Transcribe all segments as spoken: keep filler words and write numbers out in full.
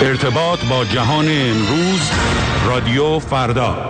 ارتباط با جهان امروز، رادیو فردا.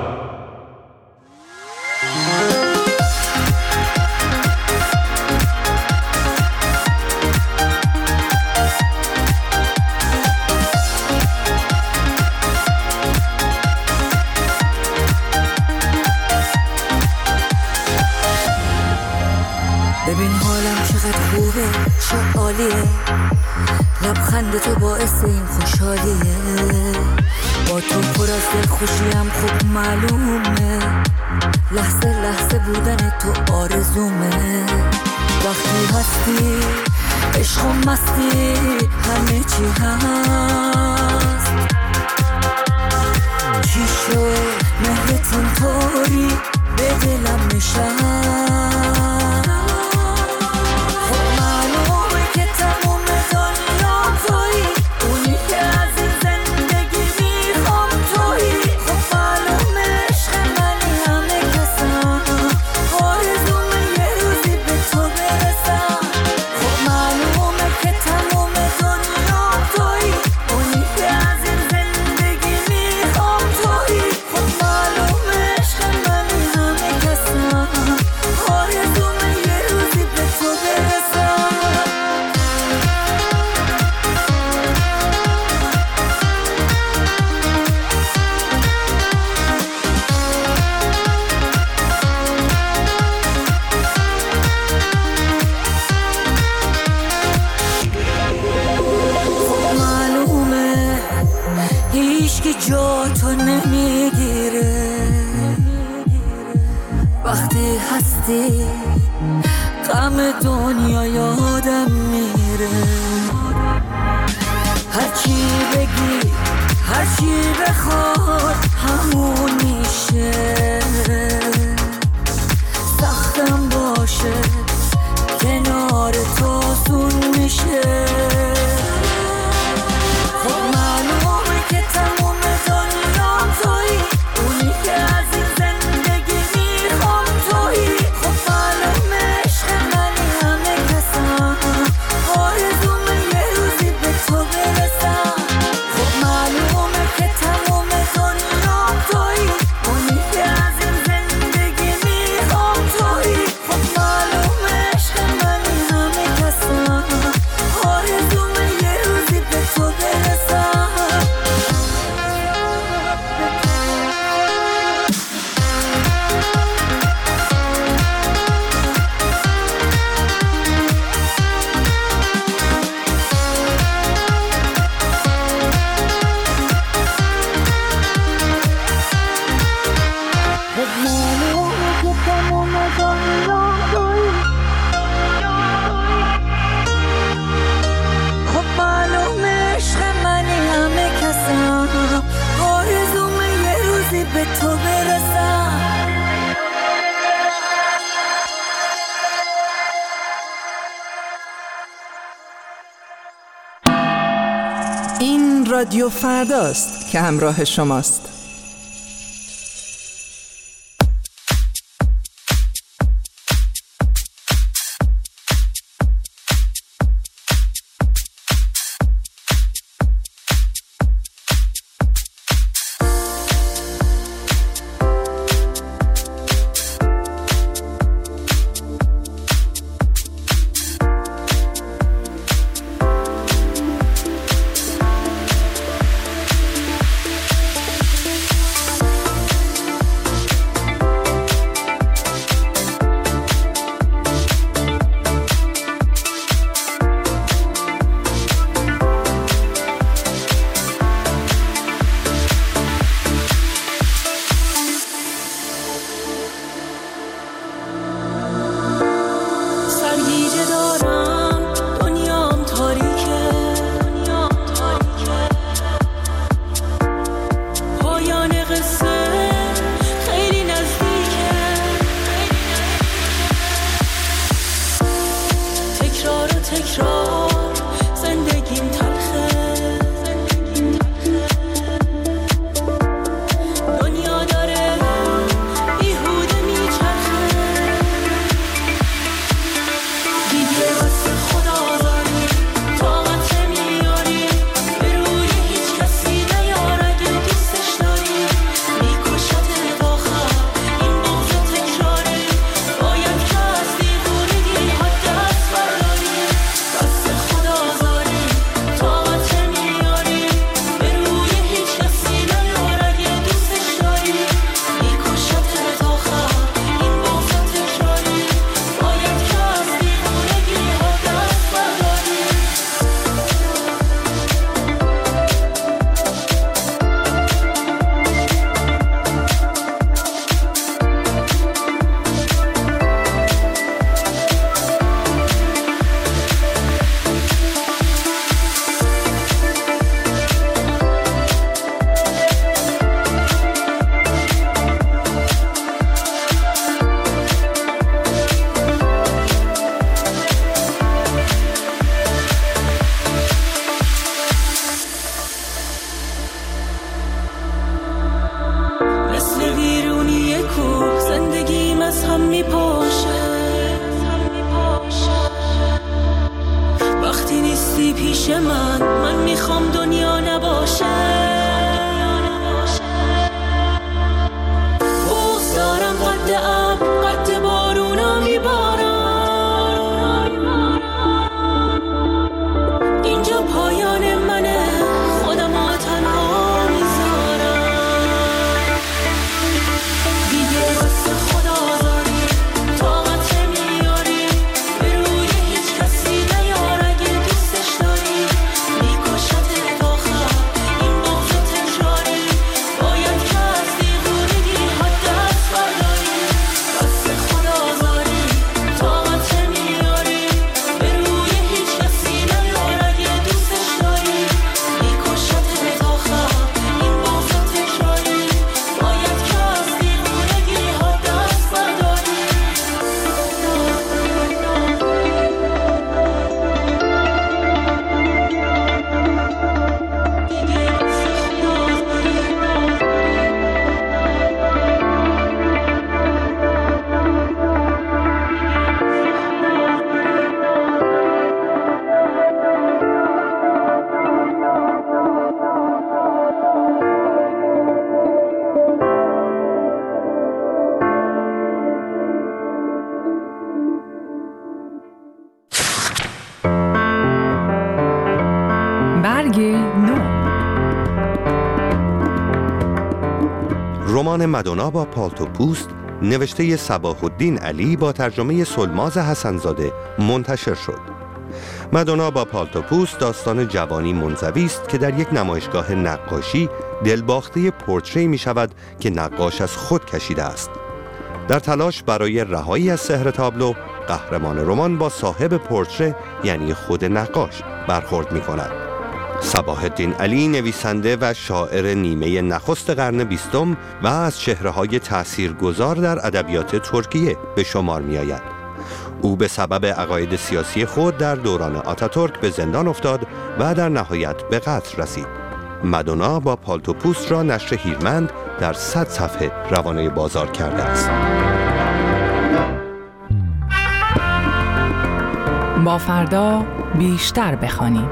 ببین حالم چقدر خوبه، چه عالیه، لبخند تو باعث این خوشحالیه، با تو پر از دل خوشیم خوب معلومه، لحظه لحظه بودن تو آرزومه، وقتی هستی عشق و مستی همه چی هست، چی شد مهرت اینطوری به دلم نشست، جا تو نمیگیره، وقتی هستی غم دنیا یادم میره، هرچی بگی هرچی بخواد همون میشه، سختم باشه کنار تو آسون میشه، خب معلومه که تموم دنیا تویی، اونی که از این زندگی میخوام تویی، خب معلومه عشق منی همه کسم، آرزومه یه روزی به تو برسم، خب معلومه که تموم دنیا تویی، اونی که از این زندگی میخوام تویی، خب معلومه عشق منی همه کسم، آرزومه یه روزی به تو برسم. به تو برسم. این رادیو فرداست که همراه شماست. من من میخوام دنیا نباشه بغض دارم قد اب قد بارونا میبارم اینجا پایان منه خودم ها تنها میذارم دیگه بس خدا داری طاقت نمیاری به روی هیچ کسی نیار اگه دوستش داری میکشت اتاخم این بغض تکراری باید که از دیوونگی ها دست برداری بس خدا داری طاقت نمیاری به روی هیچ کسی نیار اگه دوستش داری میکشت اتاخم این بغض تکراری باید که از دیوونگی ها دست برداری برگ نو. رمان مدونا با پالتو پوست نوشته صباح الدین علی با ترجمه سلماز حسنزاده منتشر شد. مدونا با پالتو پوست داستان جوانی منزوی است که در یک نمایشگاه نقاشی دلباخته پورتری می شود که نقاش از خود کشیده است. در تلاش برای رهایی از سحر تابلو، قهرمان رمان با صاحب پورتری یعنی خود نقاش برخورد می کند. صباح الدین علی نویسنده و شاعر نیمه نخست قرن بیستم و از چهره‌های تأثیرگذار در ادبیات ترکیه به شمار می‌آید. او به سبب عقاید سیاسی خود در دوران آتاتورک به زندان افتاد و در نهایت به قتل رسید. مدونا با پالتو پوست را نشر هیرمند در صد صفحه روانه بازار کرده است. با فردا بیشتر بخوانیم.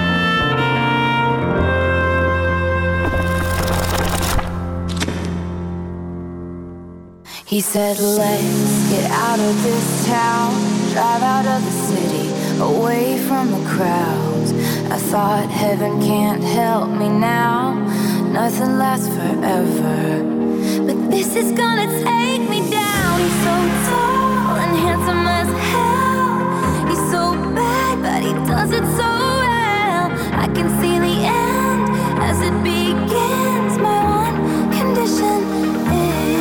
He said, let's get out of this town, drive out of the city, away from the crowds. I thought heaven can't help me now, nothing lasts forever. But this is gonna take me down. He's so tall and handsome as hell. He's so bad, but he does it so well. I can see the end as it begins. My one condition is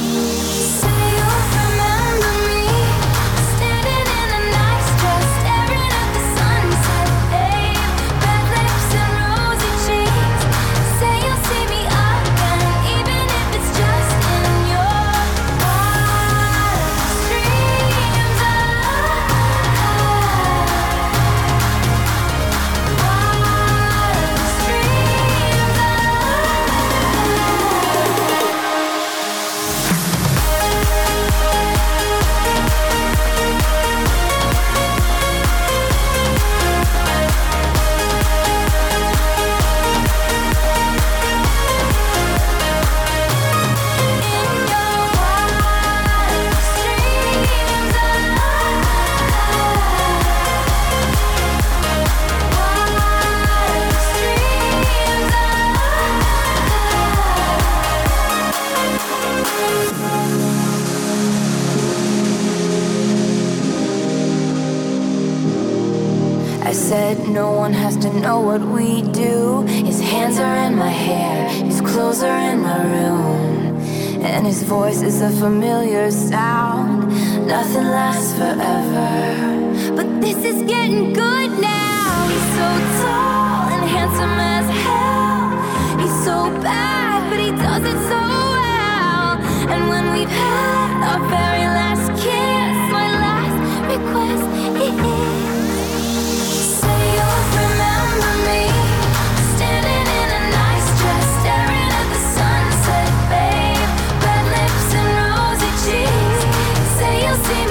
no one has to know what we do. His hands are in my hair, his clothes are in my room, and his voice is a familiar sound. Nothing lasts forever, but this is getting good now. He's so tall and handsome as hell. He's so bad, but he does it so well. And when we've had our very last kiss, my last request is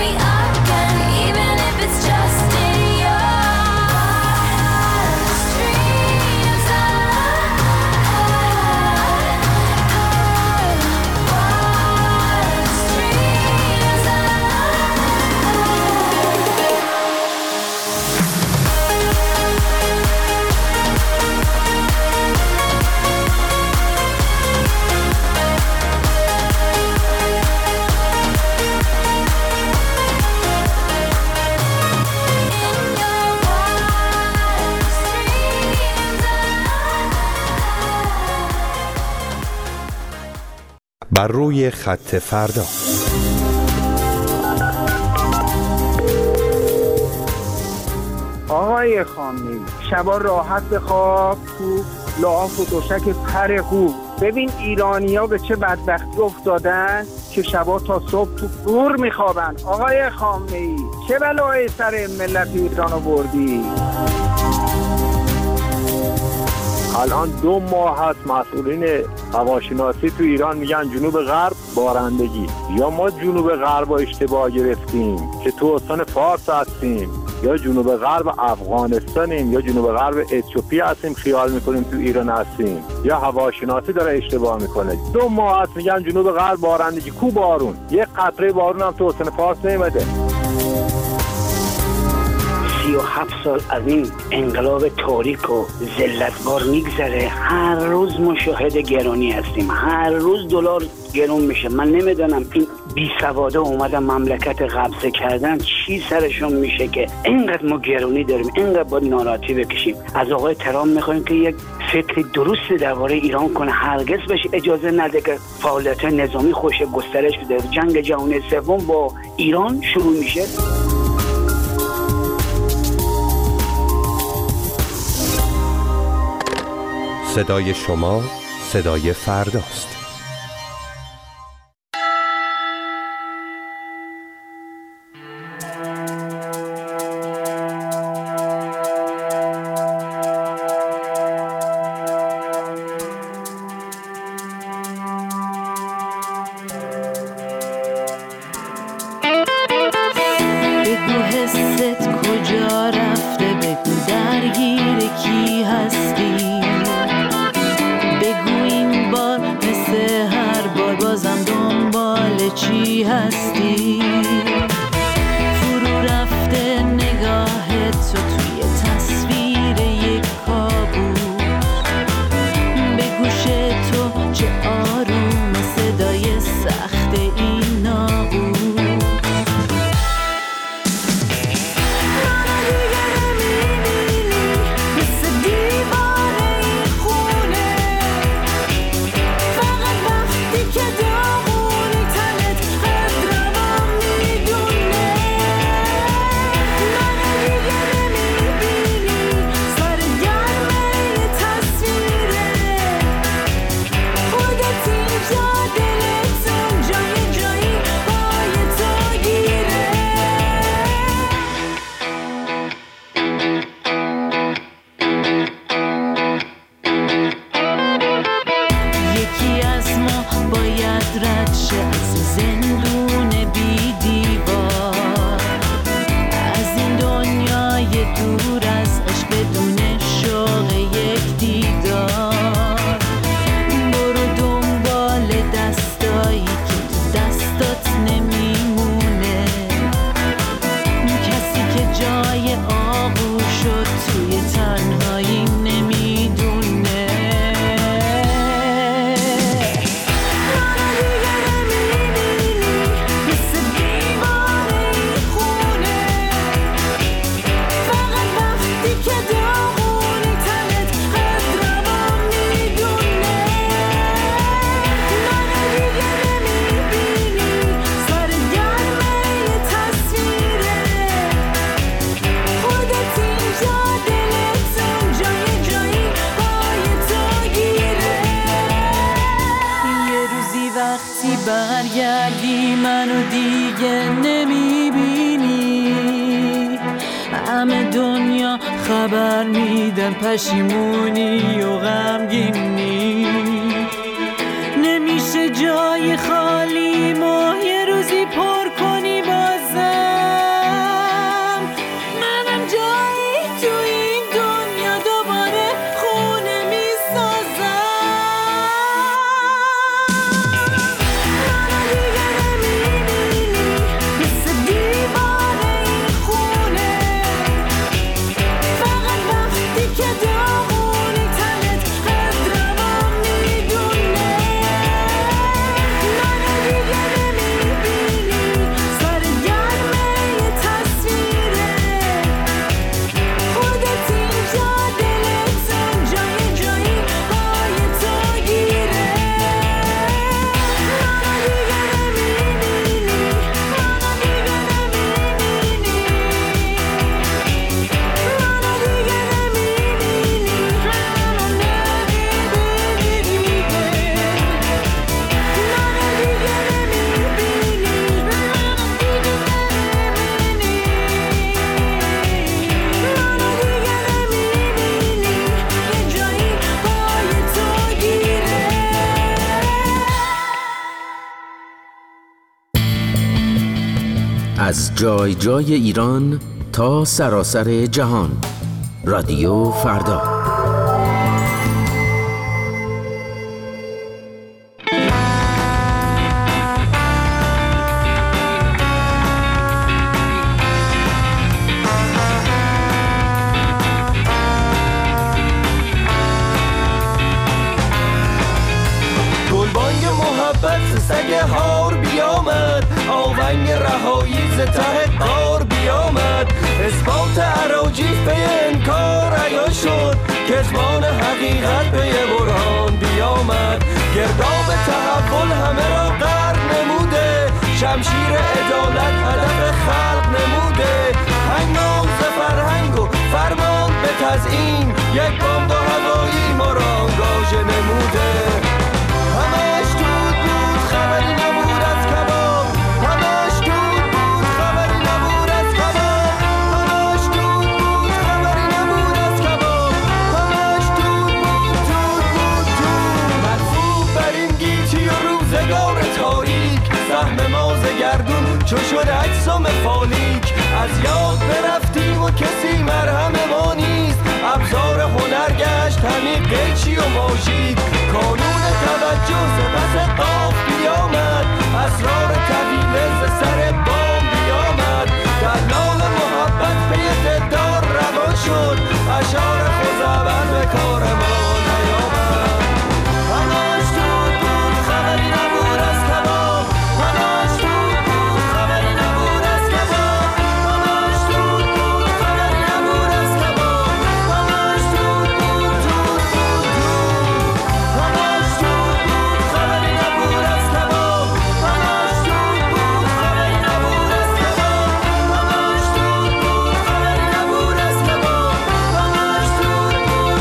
see me again, even if it's just in your street. بر روی خط فردا. آقای خامنه‌ای، شبا راحت بخواب تو لحاف و دوشک پر خوب. ببین ایرانی‌ها به چه بدبختی افتادن که شبا تا صبح تو گور میخوابن. آقای خامنه‌ای، چه بلایی سر ملت ایران آوردی؟ الان دو ماه هست مسئولین هواشناسی تو ایران میگن جنوب غرب بارندگی. یا ما جنوب غرب رو اشتباه گرفتیم که تو استان فارس هستیم، یا جنوب غرب افغانستانیم، یا جنوب غرب اتیوپی هستیم خیال میکنیم تو ایران هستیم، یا هواشناسی داره اشتباه میکنه. دو ماه هست میگن جنوب غرب بارندگی. کو بارون؟ یک قطره بارون هم تو استان فارس نیومده. سی و هفت سال از این انقلاب تاریک و ذلتبار میگذره، هر روز مشاهده گرانی هستیم، هر روز دلار گرون میشه. من نمیدونم این بی سواده اومدن مملکت قبضه کردن چی سرشون میشه که اینقدر ما گرانی داریم، اینقدر باید ناراحتی بکشیم. از آقای ترامپ میخوایم که یک فکر درست درباره ایران کنه، هرگز بهش اجازه نده که فعالیت نظامی خوش گسترش بده. جنگ جهانی سوم با ایران شروع میشه. صدای شما صدای فرداست. بگو حست کجا رفته، بگو درگیر کی هستی، بگو این بار مثل هر بار بازم دنبال چی هستی. فرو رفته نگاه تو توی تصویر یک کابوس، به گوش تو چه آروم صدای سخت این ناقوس. برگردی منو دیگه نمیبینی، همه دنیا خبر میدن پشیمونی و غمگینی. نمیشه جای خالی ما یه روزی پر کنی بازم، منم جایی تو این دنیا دوباره خونه میسازم. که داغونی تنت از جای جای ایران تا سراسر جهان. رادیو فردا. گلبانگ محبت سگ هار بیامد، آونگ رهایی ز ته قار بیامد. اثبات اراجیف به انکار عیان شد، کتمان حقیقت به برهان بیامد. گرداب تحول همه را غرق نموده، شمشیر عدالت هدف خلق نموده. هنگام ز فرهنگ و فرمان به تزیین، یک بمب هوایی ما را آنگاژه نموده. همش دود بود خبری نبود از کباب، همش دود بود خبری نبود از کباب، همش دود بود خبری نبود از کباب، همش دود بود دود بود دود. مدفوع بر این گیتی و روزگار تاریک، سهم ما ز گردون چو شد اجسام فالیک. از یاد برفتیم و کسی مرهم ما نیست، ابزار هنر گشت همین قیچی و ماژیک. کانون توجه ز پس قاف بیامد، اسرار طویل ز سر بام بیامد. دلال محبت پی دلدار روان شد، اشعار خوزعبل به کار ما نیامد. همش دود بود خبری نبود از کباب، همش دود بود خبری نبود از کباب، همش دود بود خبری نبود از کباب، همش دود بود دود بود دود. همش دود بود خبری نبود از کباب، همش دود بود خبری نبود از کباب، همش دود بود خبری نبود از کباب، همش دود بود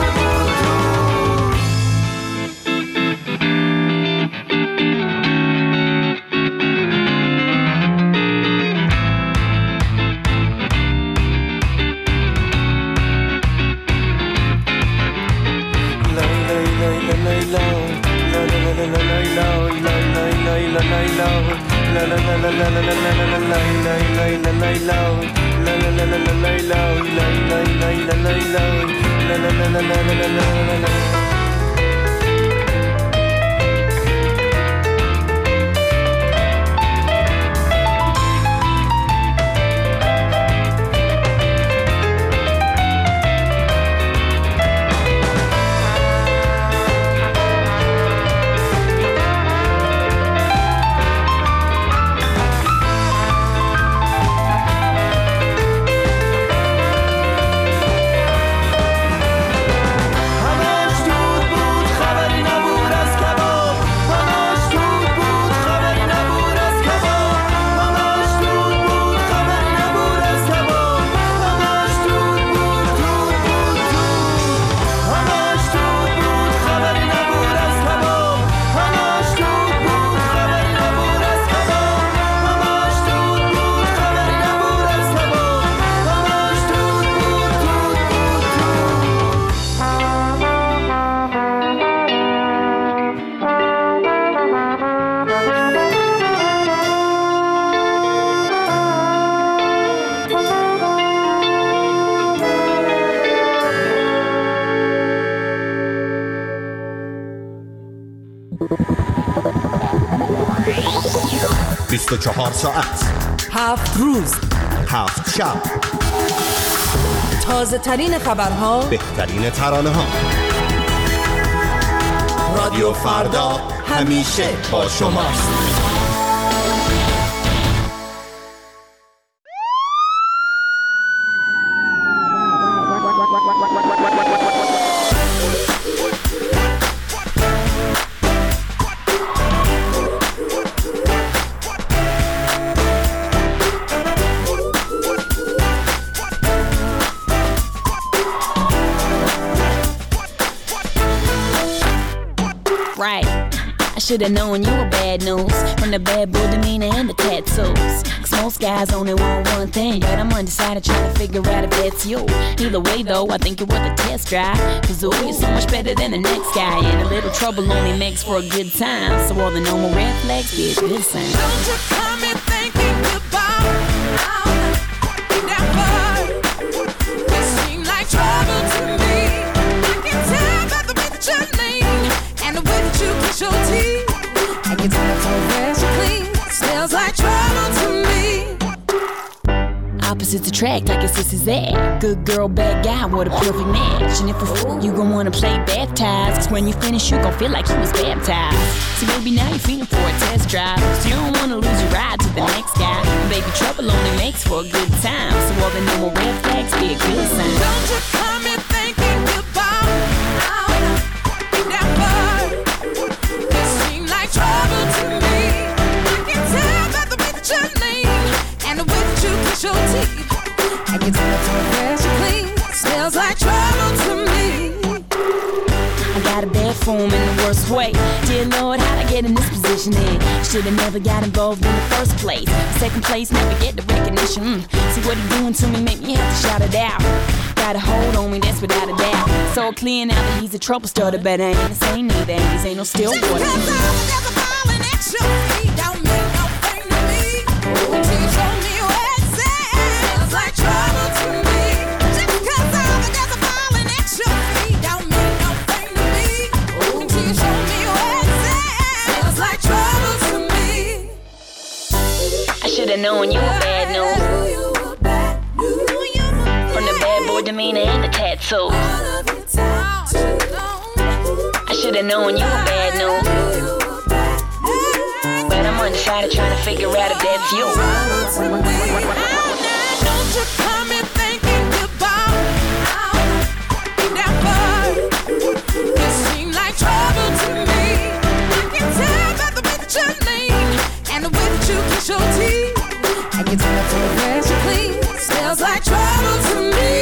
بیست و چهار ساعت، هفت روز، هفت شب، تازه ترین خبرها، بهترین ترانه ها. رادیو فردا همیشه با شماست. Should've known you were bad news from the bad boy demeanor and the tattoos. Cause most guys only want one thing, but I'm undecided trying to figure out if that's you. Either way though, I think you're worth a test drive. Cause ooh, you're so much better than the next guy, and a little trouble only makes for a good time. So all the normal red flags be a good sign. Don't you come in thinking about opposites attract, I guess this is that. Good girl, bad guy, what a perfect match. And if a fool, you gon' wanna play baptized, cause when you finish, you gon' feel like you was baptized. See, baby, now you're feeling for a test drive, so you don't wanna lose your ride to the next guy. And baby, trouble only makes for a good time, so all the normal red flags be a good sign. Don't you come in thinking goodbye. Never. You seem like trouble to me. I can tell by the way that you lean and the way that you kiss your teeth. I can tell from where you clean. Smells like trouble to me. I got a bad form in the worst way. Dear Lord, how'd I get in this position then? Should've never got involved in the first place. Second place, never get the recognition. Mm. See what he doing to me, make me have to shout it out. Got a hold on me, that's without a doubt. So clear now that he's a trouble starter, but I ain't the same neither. And these ain't no still water. Just because there's a falling at your feet don't mean no thing to me. Until you show me where it's at. Smells like trouble to me. Just because there's a falling at your feet don't mean no thing to me. Until you show me where it's at. Smells like trouble to me. I should've known you were bad news. From the bad boy demeanor and the tattoos. I should've known you were bad news. But I'm undecided trying to figure out if that's you. Don't you come in thinking goodbye. Never. You seem like trouble to me. I can tell by the way that you lean and the way that you kiss your teeth. I can tell from where you clean. Smells like trouble to me.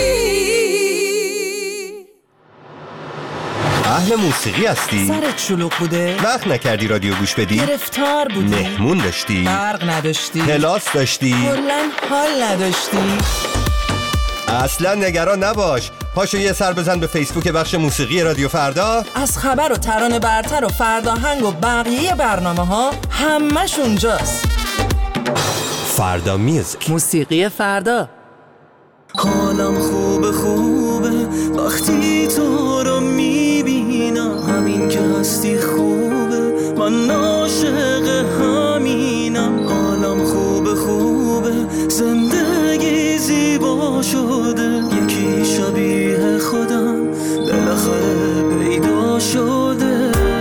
اهل موسیقی هستی؟ سرت شلوغ بوده؟ وقت نکردی رادیو گوش بدی؟ گرفتار بودی؟ مهمون داشتی؟ برق نداشتی؟ کلاس داشتی؟ کلاً حال نداشتی؟ اصلا نگران نباش، پاشو یه سر بزن به فیسبوک بخش موسیقی رادیو فردا. از خبر و ترانه برتر و فرداهنگ و بقیه برنامه ها همش اونجاست. فردا میوزیک، موسیقی فردا. حالم خوبه خوبه وقتی تو رو میبینم، همین که هستی خوبه، من عاشق همینم. حالم خوبه خوبه زندگی زیبا شده، یکی شبیه خودم بالاخره پیدا شده.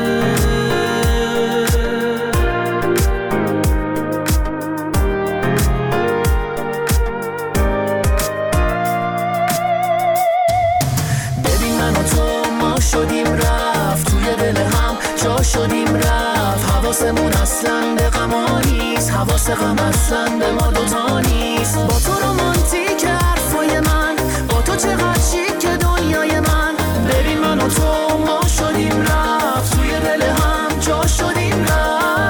شدیم رفت توی دل هم جا شدیم رفت، حواسمون اصلا به غما نیست، حواس غم اصلا به ما دوتا نیست. با تو رومانتیک حرفای من، با تو چقدر شیک که دنیای من. ببین من و تو ما شدیم رفت توی دل هم جا شدیم رفت.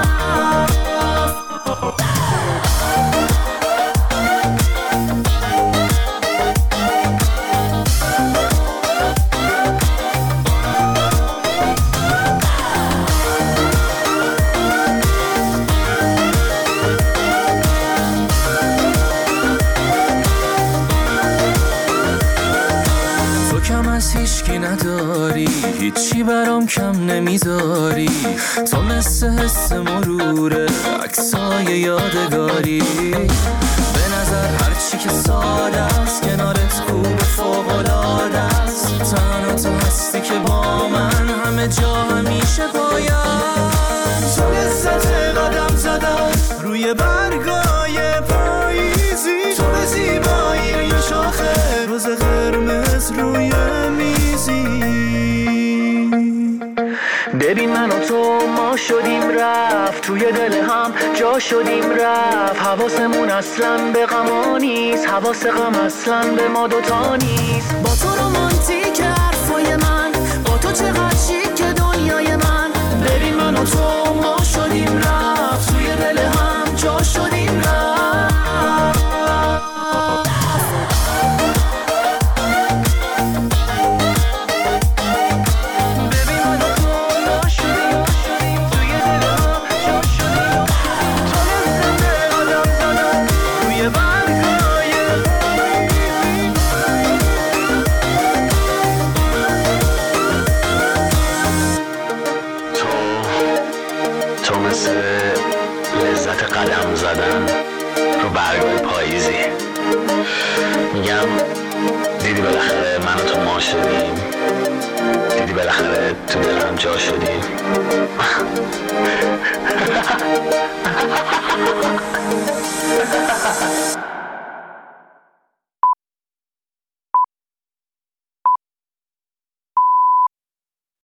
هیچکی نداری، هیچی برام کم نمیذاری، تو مثل حس مروره عکسای یادگاری. به نظر هرچی که ساده است کنارت خوب فوق‌العاده است، تنها تو هستی که با من همه جا همیشه باید. تو لذت قدم زدن روی برگای پاییزی، تو به زیبایی یه شاخه روز قرمز روی میزی. ببین من و تو ما شدیم رفت توی دل هم جا شدیم رفت، حواسمون اصلا به غما نیست، حواس غم اصلا به ما دوتا نیست. با تو رومانتیک حرفای من، با تو چقدر شیک که دنیای من. ببین من و تو ما شدیم رفت توی دل هم جا شدیم رفت. لذت قدم زدن رو برگای پاییزی، میگم دیدی بالاخره من و تو ما شدیم، دیدی بالاخره تو دلم جا شدیم.